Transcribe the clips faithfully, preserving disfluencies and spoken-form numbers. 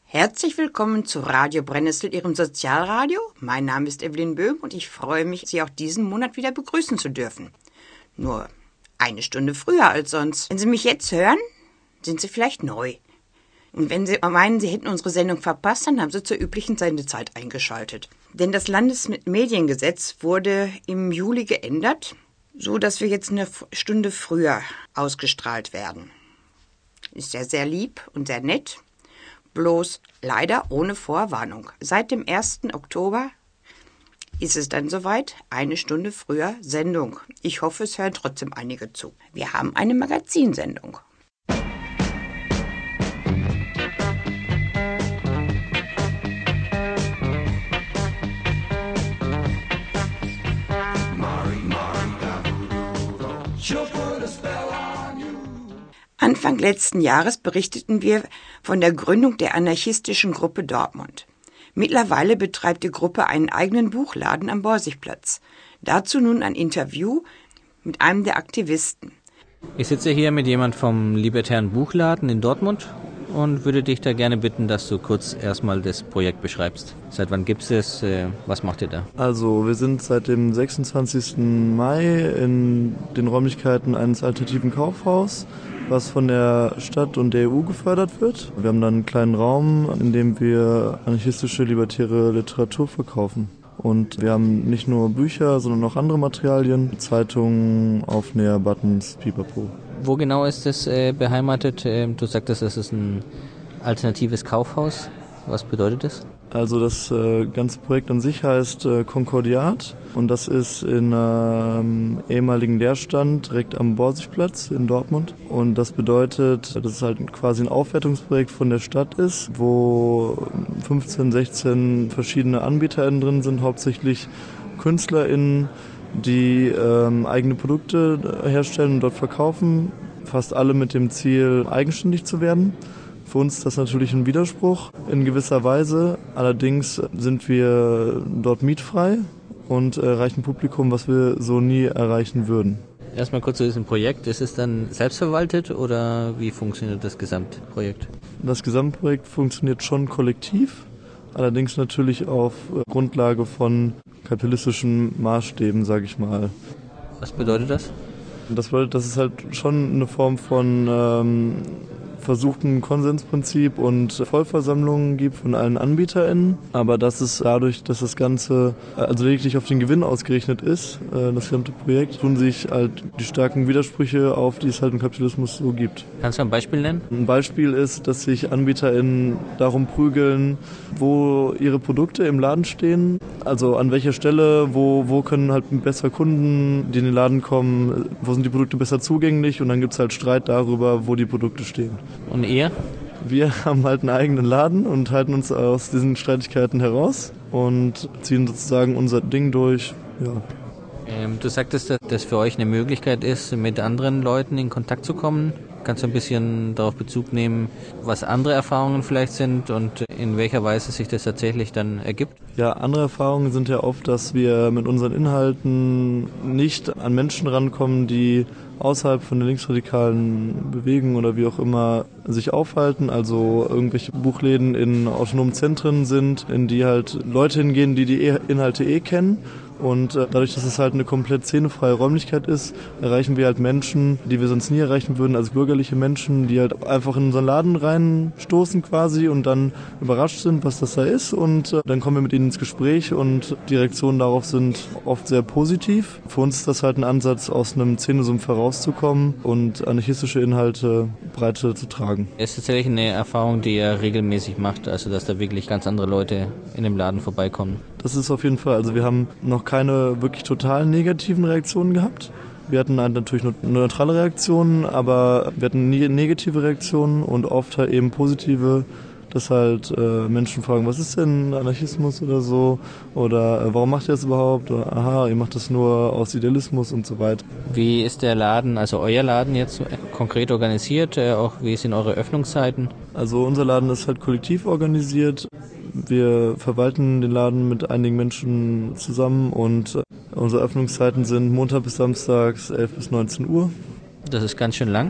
Herzlich willkommen zu Radio Brennnessel, Ihrem Sozialradio. Mein Name ist Evelyn Böhm und ich freue mich, Sie auch diesen Monat wieder begrüßen zu dürfen. Nur eine Stunde früher als sonst. Wenn Sie mich jetzt hören, sind Sie vielleicht neu. Und wenn Sie meinen, Sie hätten unsere Sendung verpasst, dann haben Sie zur üblichen Sendezeit eingeschaltet. Denn das Landesmediengesetz wurde im Juli geändert, so dass wir jetzt eine Stunde früher ausgestrahlt werden. Ist ja sehr lieb und sehr nett. Bloß leider ohne Vorwarnung. Seit dem ersten Oktober ist es dann soweit, eine Stunde früher Sendung. Ich hoffe, es hören trotzdem einige zu. Wir haben eine Magazinsendung. Anfang letzten Jahres berichteten wir von der Gründung der anarchistischen Gruppe Dortmund. Mittlerweile betreibt die Gruppe einen eigenen Buchladen am Borsigplatz. Dazu nun ein Interview mit einem der Aktivisten. Ich sitze hier mit jemand vom Libertären Buchladen in Dortmund und würde dich da gerne bitten, dass du kurz erstmal das Projekt beschreibst. Seit wann gibt es es? Was macht ihr da? Also wir sind seit dem sechsundzwanzigsten Mai in den Räumlichkeiten eines alternativen Kaufhauses, was von der Stadt und der E U gefördert wird. Wir haben dann einen kleinen Raum, in dem wir anarchistische, libertäre Literatur verkaufen. Und wir haben nicht nur Bücher, sondern auch andere Materialien, Zeitungen, Aufnäher, Buttons, Pipapo. Wo genau ist das äh, beheimatet? Ähm, du sagtest, es ist ein alternatives Kaufhaus. Was bedeutet das? Also das äh, ganze Projekt an sich heißt äh, Konkordiat und das ist in einem ähm, ehemaligen Leerstand direkt am Borsigplatz in Dortmund. Und das bedeutet, dass es halt quasi ein Aufwertungsprojekt von der Stadt ist, wo fünfzehn, sechzehn verschiedene AnbieterInnen drin sind, hauptsächlich KünstlerInnen, die ähm, eigene Produkte herstellen und dort verkaufen, fast alle mit dem Ziel, eigenständig zu werden. Für uns ist das natürlich ein Widerspruch in gewisser Weise. Allerdings sind wir dort mietfrei und erreichen Publikum, was wir so nie erreichen würden. Erstmal kurz zu diesem Projekt. Ist es dann selbstverwaltet oder wie funktioniert das Gesamtprojekt? Das Gesamtprojekt funktioniert schon kollektiv, allerdings natürlich auf Grundlage von kapitalistischen Maßstäben, sage ich mal. Was bedeutet das? Das bedeutet, dass es halt schon eine Form von ähm, versuchten Konsensprinzip und Vollversammlungen gibt von allen AnbieterInnen, aber dass es dadurch, dass das Ganze also lediglich auf den Gewinn ausgerichtet ist, das gesamte Projekt, tun sich halt die starken Widersprüche auf, die es halt im Kapitalismus so gibt. Kannst du ein Beispiel nennen? Ein Beispiel ist, dass sich AnbieterInnen darum prügeln, wo ihre Produkte im Laden stehen, also an welcher Stelle, wo, wo können halt besser Kunden, die in den Laden kommen, wo sind die Produkte besser zugänglich und dann gibt es halt Streit darüber, wo die Produkte stehen. Und ihr? Wir haben halt einen eigenen Laden und halten uns aus diesen Streitigkeiten heraus und ziehen sozusagen unser Ding durch. Ja. Ähm, du sagtest, dass das für euch eine Möglichkeit ist, mit anderen Leuten in Kontakt zu kommen. Kannst du ein bisschen darauf Bezug nehmen, was andere Erfahrungen vielleicht sind und in welcher Weise sich das tatsächlich dann ergibt? Ja, andere Erfahrungen sind ja oft, dass wir mit unseren Inhalten nicht an Menschen rankommen, die außerhalb von der linksradikalen Bewegung oder wie auch immer sich aufhalten, also irgendwelche Buchläden in autonomen Zentren sind, in die halt Leute hingehen, die die Inhalte eh kennen. Und dadurch, dass es halt eine komplett szenefreie Räumlichkeit ist, erreichen wir halt Menschen, die wir sonst nie erreichen würden, also bürgerliche Menschen, die halt einfach in unseren Laden reinstoßen quasi und dann überrascht sind, was das da ist. Und dann kommen wir mit ihnen ins Gespräch und die Reaktionen darauf sind oft sehr positiv. Für uns ist das halt ein Ansatz, aus einem Szenesumpf herauszukommen und anarchistische Inhalte breiter zu tragen. Es ist tatsächlich eine Erfahrung, die ihr regelmäßig macht, also dass da wirklich ganz andere Leute in dem Laden vorbeikommen. Das ist auf jeden Fall, also wir haben noch keine wirklich total negativen Reaktionen gehabt. Wir hatten halt natürlich nur neutrale Reaktionen, aber wir hatten nie negative Reaktionen und oft halt eben positive, dass halt äh, Menschen fragen, was ist denn Anarchismus oder so oder äh, warum macht ihr das überhaupt oder aha, ihr macht das nur aus Idealismus und so weiter. Wie ist der Laden, also euer Laden jetzt konkret organisiert, äh, auch wie sind eure Öffnungszeiten? Also unser Laden ist halt kollektiv organisiert. Wir verwalten den Laden mit einigen Menschen zusammen und unsere Öffnungszeiten sind Montag bis Samstags elf bis neunzehn Uhr. Das ist ganz schön lang.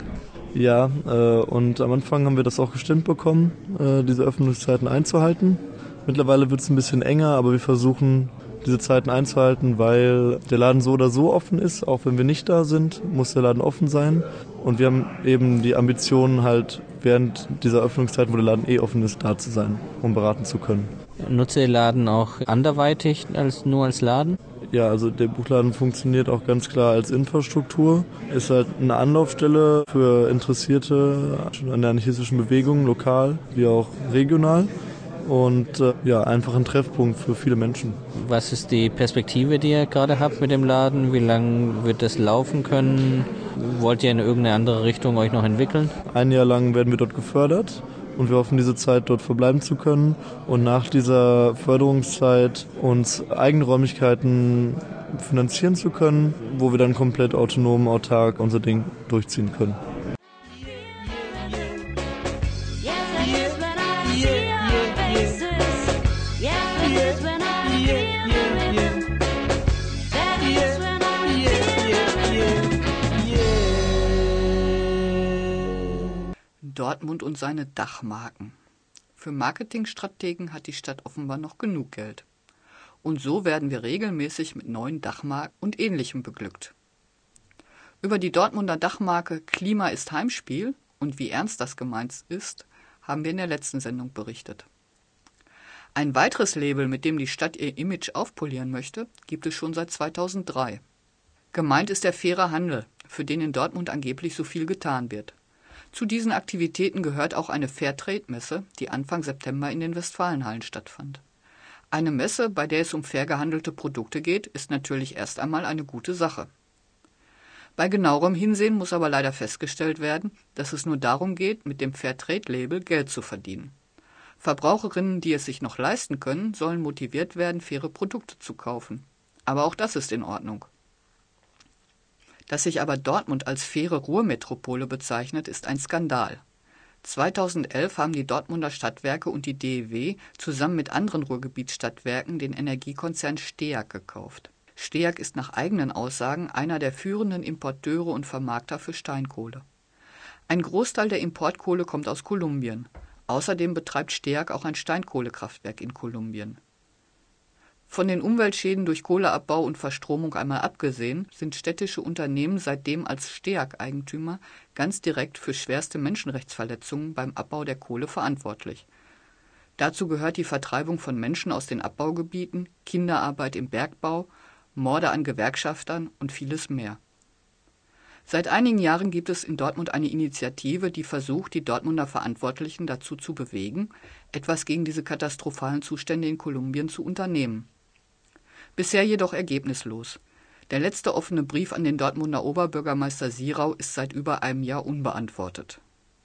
Ja, äh, und am Anfang haben wir das auch gestimmt bekommen, äh, diese Öffnungszeiten einzuhalten. Mittlerweile wird es ein bisschen enger, aber wir versuchen, diese Zeiten einzuhalten, weil der Laden so oder so offen ist. Auch wenn wir nicht da sind, muss der Laden offen sein. Und wir haben eben die Ambition, halt während dieser Öffnungszeiten, wo der Laden eh offen ist, da zu sein, um beraten zu können. Nutzt ihr den Laden auch anderweitig als nur als Laden? Ja, also der Buchladen funktioniert auch ganz klar als Infrastruktur. Ist halt eine Anlaufstelle für Interessierte an der anarchistischen Bewegung, lokal wie auch regional. Und äh, ja, einfach ein Treffpunkt für viele Menschen. Was ist die Perspektive, die ihr gerade habt mit dem Laden? Wie lange wird das laufen können? Wollt ihr in irgendeine andere Richtung euch noch entwickeln? Ein Jahr lang werden wir dort gefördert und wir hoffen, diese Zeit dort verbleiben zu können und nach dieser Förderungszeit uns eigene Räumlichkeiten finanzieren zu können, wo wir dann komplett autonom, autark unser Ding durchziehen können. Dortmund und seine Dachmarken. Für Marketingstrategen hat die Stadt offenbar noch genug Geld. Und so werden wir regelmäßig mit neuen Dachmarken und Ähnlichem beglückt. Über die Dortmunder Dachmarke Klima ist Heimspiel und wie ernst das gemeint ist, haben wir in der letzten Sendung berichtet. Ein weiteres Label, mit dem die Stadt ihr Image aufpolieren möchte, gibt es schon seit zweitausenddrei. Gemeint ist der faire Handel, für den in Dortmund angeblich so viel getan wird. Zu diesen Aktivitäten gehört auch eine Fairtrade-Messe, die Anfang September in den Westfalenhallen stattfand. Eine Messe, bei der es um fair gehandelte Produkte geht, ist natürlich erst einmal eine gute Sache. Bei genauerem Hinsehen muss aber leider festgestellt werden, dass es nur darum geht, mit dem Fairtrade-Label Geld zu verdienen. Verbraucherinnen, die es sich noch leisten können, sollen motiviert werden, faire Produkte zu kaufen. Aber auch das ist in Ordnung. Dass sich aber Dortmund als faire Ruhrmetropole bezeichnet, ist ein Skandal. zweitausendelf haben die Dortmunder Stadtwerke und die D E W zusammen mit anderen Ruhrgebietsstadtwerken den Energiekonzern STEAG gekauft. STEAG ist nach eigenen Aussagen einer der führenden Importeure und Vermarkter für Steinkohle. Ein Großteil der Importkohle kommt aus Kolumbien. Außerdem betreibt STEAG auch ein Steinkohlekraftwerk in Kolumbien. Von den Umweltschäden durch Kohleabbau und Verstromung einmal abgesehen, sind städtische Unternehmen seitdem als STEAG-Eigentümer ganz direkt für schwerste Menschenrechtsverletzungen beim Abbau der Kohle verantwortlich. Dazu gehört die Vertreibung von Menschen aus den Abbaugebieten, Kinderarbeit im Bergbau, Morde an Gewerkschaftern und vieles mehr. Seit einigen Jahren gibt es in Dortmund eine Initiative, die versucht, die Dortmunder Verantwortlichen dazu zu bewegen, etwas gegen diese katastrophalen Zustände in Kolumbien zu unternehmen. Bisher jedoch ergebnislos. Der letzte offene Brief an den Dortmunder Oberbürgermeister Sirau ist seit über einem Jahr unbeantwortet.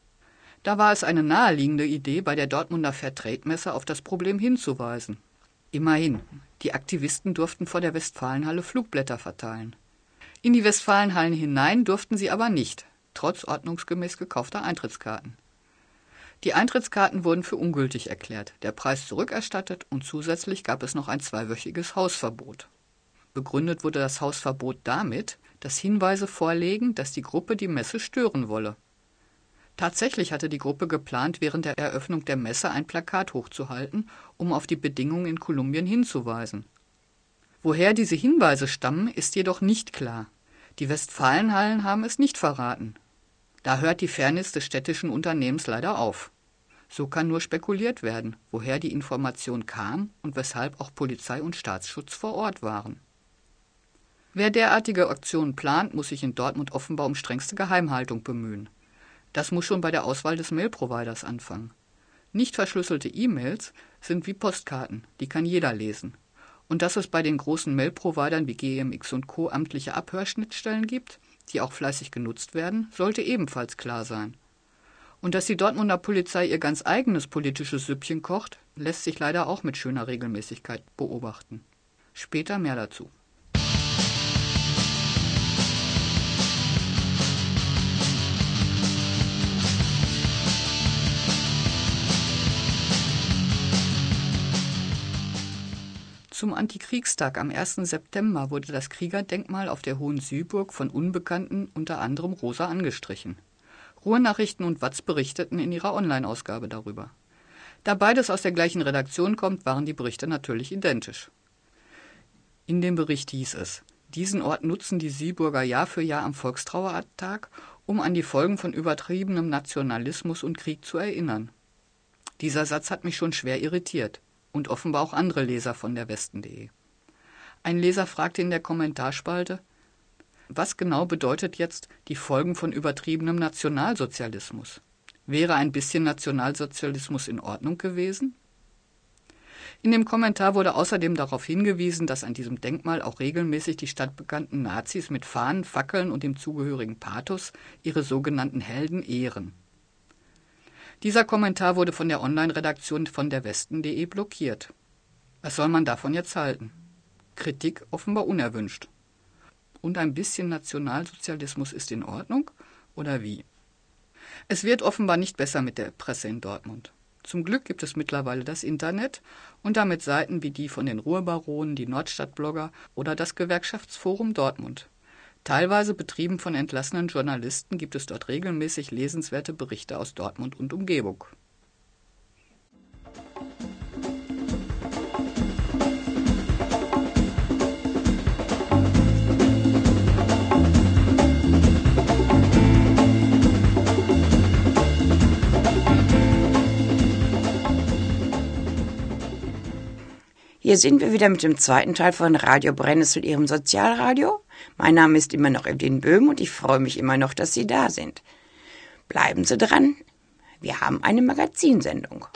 Da war es eine naheliegende Idee, bei der Dortmunder Fairtrade-Messe auf das Problem hinzuweisen. Immerhin, die Aktivisten durften vor der Westfalenhalle Flugblätter verteilen. In die Westfalenhallen hinein durften sie aber nicht, trotz ordnungsgemäß gekaufter Eintrittskarten. Die Eintrittskarten wurden für ungültig erklärt, der Preis zurückerstattet und zusätzlich gab es noch ein zweiwöchiges Hausverbot. Begründet wurde das Hausverbot damit, dass Hinweise vorlegen, dass die Gruppe die Messe stören wolle. Tatsächlich hatte die Gruppe geplant, während der Eröffnung der Messe ein Plakat hochzuhalten, um auf die Bedingungen in Kolumbien hinzuweisen. Woher diese Hinweise stammen, ist jedoch nicht klar. Die Westfalenhallen haben es nicht verraten. Da hört die Fairness des städtischen Unternehmens leider auf. So kann nur spekuliert werden, woher die Information kam und weshalb auch Polizei und Staatsschutz vor Ort waren. Wer derartige Aktionen plant, muss sich in Dortmund offenbar um strengste Geheimhaltung bemühen. Das muss schon bei der Auswahl des Mail-Providers anfangen. Nicht verschlüsselte E-Mails sind wie Postkarten, die kann jeder lesen. Und dass es bei den großen Mail-Providern wie G M X und Co. amtliche Abhörschnittstellen gibt, die auch fleißig genutzt werden, sollte ebenfalls klar sein. Und dass die Dortmunder Polizei ihr ganz eigenes politisches Süppchen kocht, lässt sich leider auch mit schöner Regelmäßigkeit beobachten. Später mehr dazu. Zum Antikriegstag am ersten September wurde das Kriegerdenkmal auf der Hohen Süburg von Unbekannten, unter anderem Rosa, angestrichen. Ruhrnachrichten und Watz berichteten in ihrer Online-Ausgabe darüber. Da beides aus der gleichen Redaktion kommt, waren die Berichte natürlich identisch. In dem Bericht hieß es: Diesen Ort nutzen die Sieburger Jahr für Jahr am Volkstrauertag, um an die Folgen von übertriebenem Nationalismus und Krieg zu erinnern. Dieser Satz hat mich schon schwer irritiert und offenbar auch andere Leser von der Westen punkt de. Ein Leser fragte in der Kommentarspalte: Was genau bedeutet jetzt die Folgen von übertriebenem Nationalsozialismus? Wäre ein bisschen Nationalsozialismus in Ordnung gewesen? In dem Kommentar wurde außerdem darauf hingewiesen, dass an diesem Denkmal auch regelmäßig die stadtbekannten Nazis mit Fahnen, Fackeln und dem zugehörigen Pathos ihre sogenannten Helden ehren. Dieser Kommentar wurde von der Online-Redaktion von der Westen punkt de blockiert. Was soll man davon jetzt halten? Kritik offenbar unerwünscht. Und ein bisschen Nationalsozialismus ist in Ordnung? Oder wie? Es wird offenbar nicht besser mit der Presse in Dortmund. Zum Glück gibt es mittlerweile das Internet und damit Seiten wie die von den Ruhrbaronen, die Nordstadtblogger oder das Gewerkschaftsforum Dortmund. Teilweise betrieben von entlassenen Journalisten gibt es dort regelmäßig lesenswerte Berichte aus Dortmund und Umgebung. Hier sind wir wieder mit dem zweiten Teil von Radio Brennnessel, Ihrem Sozialradio. Mein Name ist immer noch Evelyn Böhm und ich freue mich immer noch, dass Sie da sind. Bleiben Sie dran, wir haben eine Magazinsendung.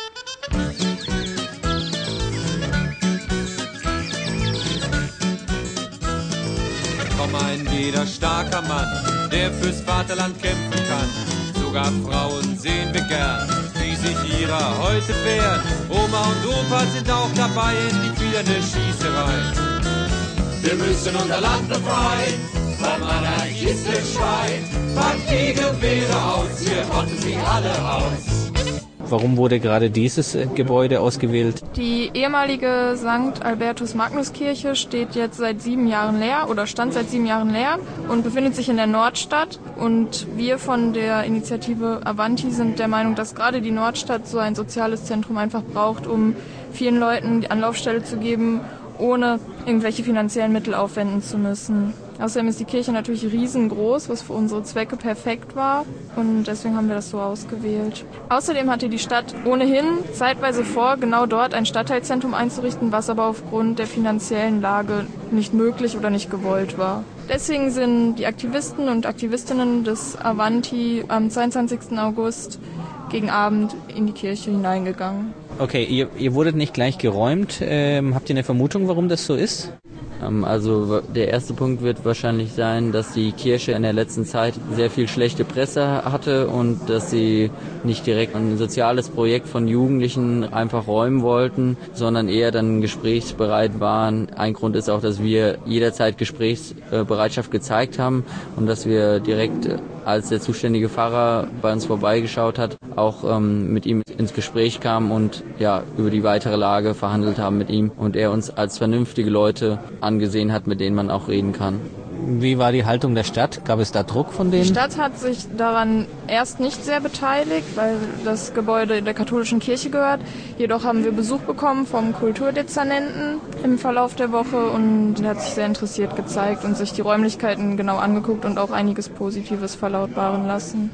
Komm, ein jeder starker Mann, der fürs Vaterland kämpfen kann. Sogar Frauen sehen wir gern, die sich ihrer heute wehren. Oma und Opa sind auch dabei, endlich wieder eine Schießerei. Wir müssen unser Land befreien, vom Anarchistenschwein. Packt die Gewehre aus, wir rotten sie alle aus. Warum wurde gerade dieses Gebäude ausgewählt? Die ehemalige Sankt Albertus Magnus Kirche steht jetzt seit sieben Jahren leer oder stand seit sieben Jahren leer und befindet sich in der Nordstadt. Und wir von der Initiative Avanti sind der Meinung, dass gerade die Nordstadt so ein soziales Zentrum einfach braucht, um vielen Leuten die Anlaufstelle zu geben, ohne irgendwelche finanziellen Mittel aufwenden zu müssen. Außerdem ist die Kirche natürlich riesengroß, was für unsere Zwecke perfekt war und deswegen haben wir das so ausgewählt. Außerdem hatte die Stadt ohnehin zeitweise vor, genau dort ein Stadtteilzentrum einzurichten, was aber aufgrund der finanziellen Lage nicht möglich oder nicht gewollt war. Deswegen sind die Aktivisten und Aktivistinnen des Avanti am zweiundzwanzigsten August gegen Abend in die Kirche hineingegangen. Okay, ihr, ihr wurdet nicht gleich geräumt. Ähm, habt ihr eine Vermutung, warum das so ist? Also der erste Punkt wird wahrscheinlich sein, dass die Kirche in der letzten Zeit sehr viel schlechte Presse hatte und dass sie nicht direkt ein soziales Projekt von Jugendlichen einfach räumen wollten, sondern eher dann gesprächsbereit waren. Ein Grund ist auch, dass wir jederzeit Gesprächsbereitschaft gezeigt haben und dass wir direkt, als der zuständige Pfarrer bei uns vorbeigeschaut hat, auch ähm, mit ihm ins Gespräch kamen und ja über die weitere Lage verhandelt haben mit ihm und er uns als vernünftige Leute angesehen hat, mit denen man auch reden kann. Wie war die Haltung der Stadt? Gab es da Druck von denen? Die Stadt hat sich daran erst nicht sehr beteiligt, weil das Gebäude der katholischen Kirche gehört. Jedoch haben wir Besuch bekommen vom Kulturdezernenten im Verlauf der Woche und er hat sich sehr interessiert gezeigt und sich die Räumlichkeiten genau angeguckt und auch einiges Positives verlautbaren lassen.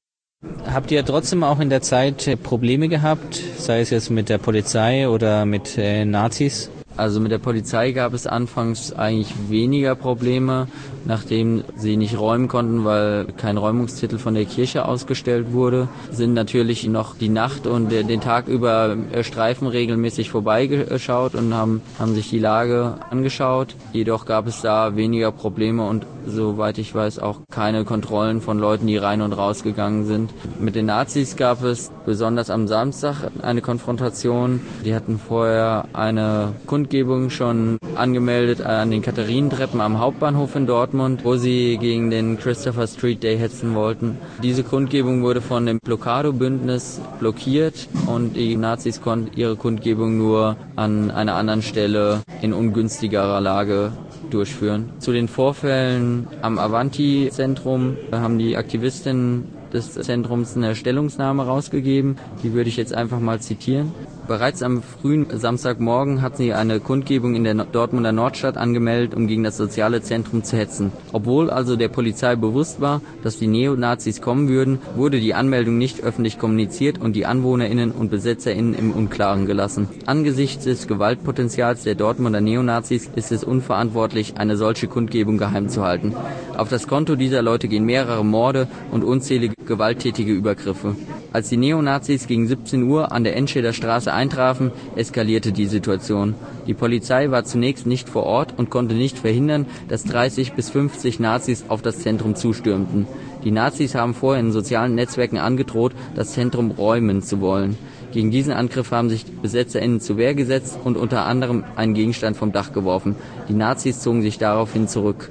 Habt ihr trotzdem auch in der Zeit Probleme gehabt, sei es jetzt mit der Polizei oder mit äh, Nazis? Also mit der Polizei gab es anfangs eigentlich weniger Probleme, nachdem sie nicht räumen konnten, weil kein Räumungstitel von der Kirche ausgestellt wurde, sind natürlich noch die Nacht und den Tag über Streifen regelmäßig vorbeigeschaut und haben, haben sich die Lage angeschaut. Jedoch gab es da weniger Probleme und soweit ich weiß auch keine Kontrollen von Leuten, die rein und raus gegangen sind. Mit den Nazis gab es besonders am Samstag eine Konfrontation. Die hatten vorher eine Kundgebung schon angemeldet an den Katharinentreppen am Hauptbahnhof in Dortmund, wo sie gegen den Christopher Street Day hetzen wollten. Diese Kundgebung wurde von dem Blockado-Bündnis blockiert und die Nazis konnten ihre Kundgebung nur an einer anderen Stelle in ungünstigerer Lage durchführen. Zu den Vorfällen am Avanti-Zentrum haben die Aktivistinnen des Zentrums eine Stellungnahme rausgegeben. Die würde ich jetzt einfach mal zitieren. Bereits am frühen Samstagmorgen hatten sie eine Kundgebung in der Dortmunder Nordstadt angemeldet, um gegen das soziale Zentrum zu hetzen. Obwohl also der Polizei bewusst war, dass die Neonazis kommen würden, wurde die Anmeldung nicht öffentlich kommuniziert und die AnwohnerInnen und BesetzerInnen im Unklaren gelassen. Angesichts des Gewaltpotenzials der Dortmunder Neonazis ist es unverantwortlich, eine solche Kundgebung geheim zu halten. Auf das Konto dieser Leute gehen mehrere Morde und unzählige gewalttätige Übergriffe. Als die Neonazis gegen siebzehn Uhr an der Enscheder Straße eintrafen, eskalierte die Situation. Die Polizei war zunächst nicht vor Ort und konnte nicht verhindern, dass dreißig bis fünfzig Nazis auf das Zentrum zustürmten. Die Nazis haben vorher in sozialen Netzwerken angedroht, das Zentrum räumen zu wollen. Gegen diesen Angriff haben sich BesetzerInnen zur Wehr gesetzt und unter anderem einen Gegenstand vom Dach geworfen. Die Nazis zogen sich daraufhin zurück.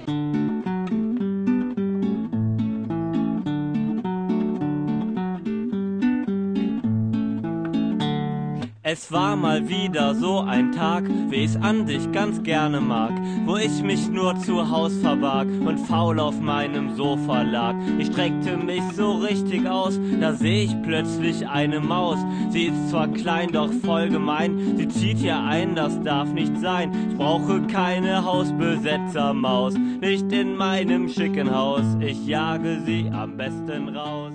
Es war mal wieder so ein Tag, wie ich's an dich ganz gerne mag, wo ich mich nur zu Haus verbarg und faul auf meinem Sofa lag. Ich streckte mich so richtig aus, da seh ich plötzlich eine Maus. Sie ist zwar klein, doch voll gemein, sie zieht hier ein, das darf nicht sein. Ich brauche keine Hausbesetzermaus, nicht in meinem schicken Haus, ich jage sie am besten raus.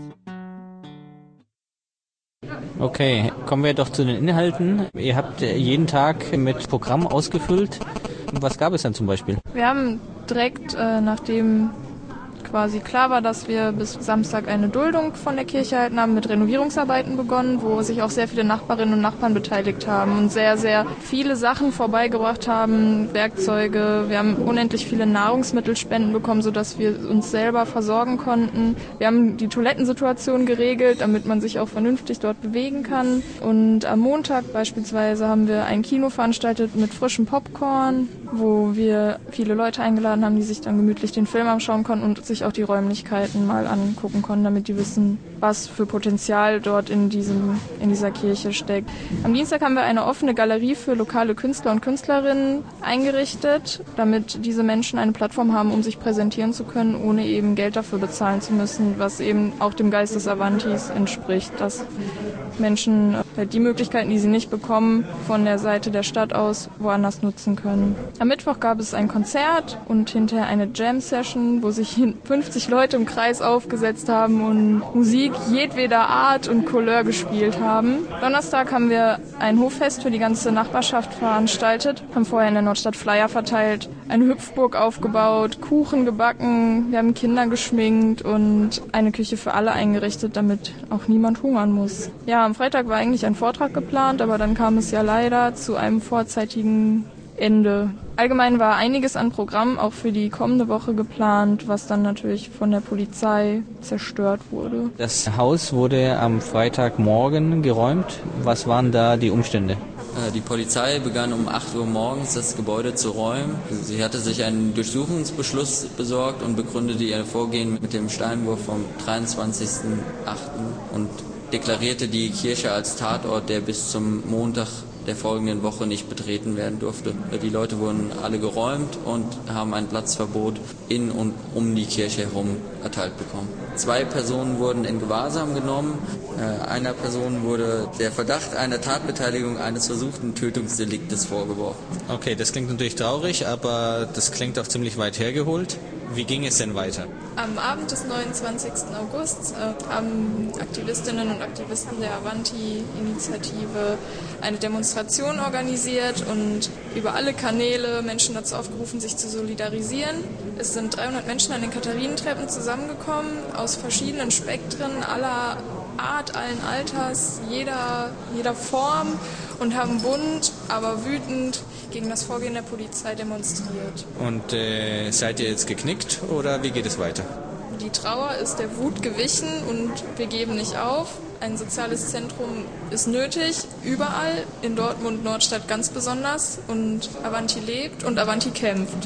Okay, kommen wir doch zu den Inhalten. Ihr habt jeden Tag mit Programm ausgefüllt. Was gab es denn zum Beispiel? Wir haben direkt, äh, nachdem quasi klar war, dass wir bis Samstag eine Duldung von der Kirche erhalten haben, mit Renovierungsarbeiten begonnen, wo sich auch sehr viele Nachbarinnen und Nachbarn beteiligt haben und sehr, sehr viele Sachen vorbeigebracht haben, Werkzeuge. Wir haben unendlich viele Nahrungsmittelspenden bekommen, sodass wir uns selber versorgen konnten. Wir haben die Toilettensituation geregelt, damit man sich auch vernünftig dort bewegen kann. Und am Montag beispielsweise haben wir ein Kino veranstaltet mit frischem Popcorn, wo wir viele Leute eingeladen haben, die sich dann gemütlich den Film anschauen konnten und sich auch die Räumlichkeiten mal angucken konnten, damit die wissen, was für Potenzial dort in diesem in dieser Kirche steckt. Am Dienstag haben wir eine offene Galerie für lokale Künstler und Künstlerinnen eingerichtet, damit diese Menschen eine Plattform haben, um sich präsentieren zu können, ohne eben Geld dafür bezahlen zu müssen, was eben auch dem Geist des Avantis entspricht, dass Menschen die Möglichkeiten, die sie nicht bekommen, von der Seite der Stadt aus woanders nutzen können. Am Mittwoch gab es ein Konzert und hinterher eine Jam-Session, wo sich fünfzig Leute im Kreis aufgesetzt haben und Musik jedweder Art und Couleur gespielt haben. Donnerstag haben wir ein Hoffest für die ganze Nachbarschaft veranstaltet, haben vorher in der Nordstadt Flyer verteilt, eine Hüpfburg aufgebaut, Kuchen gebacken, wir haben Kinder geschminkt und eine Küche für alle eingerichtet, damit auch niemand hungern muss. Ja, am Freitag war eigentlich ein Vortrag geplant, aber dann kam es ja leider zu einem vorzeitigen Ende. Allgemein war einiges an Programm auch für die kommende Woche geplant, was dann natürlich von der Polizei zerstört wurde. Das Haus wurde am Freitagmorgen geräumt. Was waren da die Umstände? Die Polizei begann um acht Uhr morgens das Gebäude zu räumen. Sie hatte sich einen Durchsuchungsbeschluss besorgt und begründete ihr Vorgehen mit dem Steinwurf vom dreiundzwanzigsten achten und deklarierte die Kirche als Tatort, der bis zum Montag der folgenden Woche nicht betreten werden durfte. Die Leute wurden alle geräumt und haben ein Platzverbot in und um die Kirche herum erteilt bekommen. Zwei Personen wurden in Gewahrsam genommen. Einer Person wurde der Verdacht einer Tatbeteiligung eines versuchten Tötungsdeliktes vorgeworfen. Okay, das klingt natürlich traurig, aber das klingt auch ziemlich weit hergeholt. Wie ging es denn weiter? Am Abend des neunundzwanzigsten August äh, haben Aktivistinnen und Aktivisten der Avanti-Initiative eine Demonstration organisiert und über alle Kanäle Menschen dazu aufgerufen, sich zu solidarisieren. Es sind dreihundert Menschen an den Katharinentreppen zusammengekommen, aus verschiedenen Spektren aller Art, allen Alters, jeder, jeder Form und haben bunt, aber wütend gegen das Vorgehen der Polizei demonstriert. Und äh, seid ihr jetzt geknickt oder wie geht es weiter? Die Trauer ist der Wut gewichen und wir geben nicht auf. Ein soziales Zentrum ist nötig, überall, in Dortmund, Nordstadt ganz besonders. Und Avanti lebt und Avanti kämpft.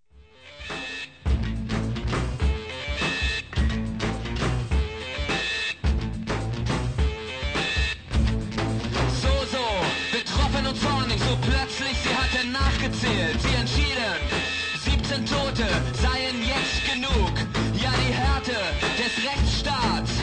Nachgezählt, sie entschieden, siebzehn Tote seien jetzt genug. Ja, die Härte des Rechtsstaats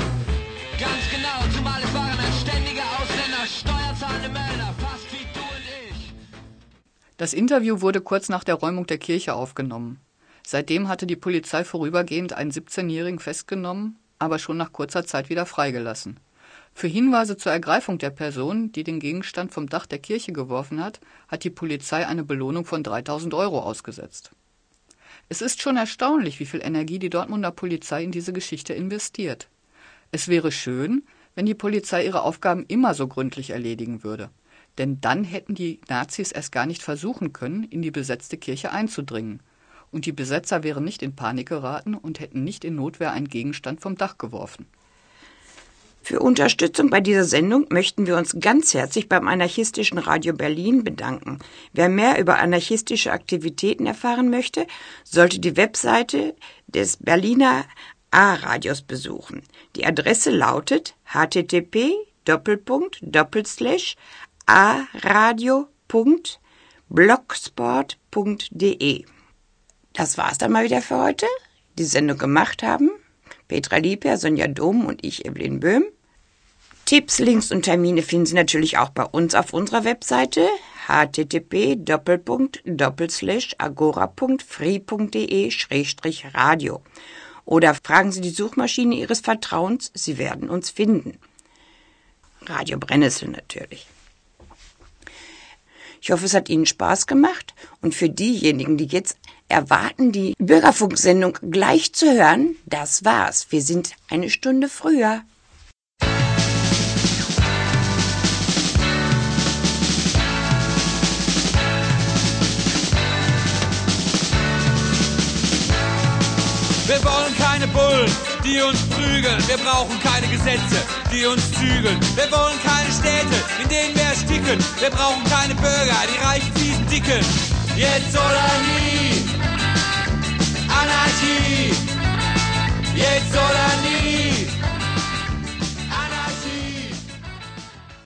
Blonde Männer, fast wie du und ich. Das Interview wurde kurz nach der Räumung der Kirche aufgenommen. Seitdem hatte die Polizei vorübergehend einen siebzehnjährigen festgenommen, aber schon nach kurzer Zeit wieder freigelassen. Für Hinweise zur Ergreifung der Person, die den Gegenstand vom Dach der Kirche geworfen hat, hat die Polizei eine Belohnung von dreitausend Euro ausgesetzt. Es ist schon erstaunlich, wie viel Energie die Dortmunder Polizei in diese Geschichte investiert. Es wäre schön, wenn die Polizei ihre Aufgaben immer so gründlich erledigen würde. Denn dann hätten die Nazis erst gar nicht versuchen können, in die besetzte Kirche einzudringen. Und die Besetzer wären nicht in Panik geraten und hätten nicht in Notwehr einen Gegenstand vom Dach geworfen. Für Unterstützung bei dieser Sendung möchten wir uns ganz herzlich beim Anarchistischen Radio Berlin bedanken. Wer mehr über anarchistische Aktivitäten erfahren möchte, sollte die Webseite des Berliner A-Radios besuchen. Die Adresse lautet h t t p Doppelpunkt Doppelslash a radio Punkt blogspot Punkt d e. Das war's dann mal wieder für heute. Die Sendung gemacht haben Petra Lieper, Sonja Dom und ich, Evelyn Böhm. Tipps, Links und Termine finden Sie natürlich auch bei uns auf unserer Webseite h t t p Doppelpunkt Doppelslash agora Punkt free Punkt d e Schrägstrich radio. Oder fragen Sie die Suchmaschine Ihres Vertrauens, Sie werden uns finden. Radio Brennnessel natürlich. Ich hoffe, es hat Ihnen Spaß gemacht und für diejenigen, die jetzt erwarten, die Bürgerfunksendung gleich zu hören, das war's. Wir sind eine Stunde früher. Wir wollen keine Bullen, die uns prügeln. Wir brauchen keine Gesetze, die uns zügeln. Wir wollen keine Städte, in denen wir ersticken. Wir brauchen keine Bürger, die reichen, fiesen, dicken. Jetzt oder nie.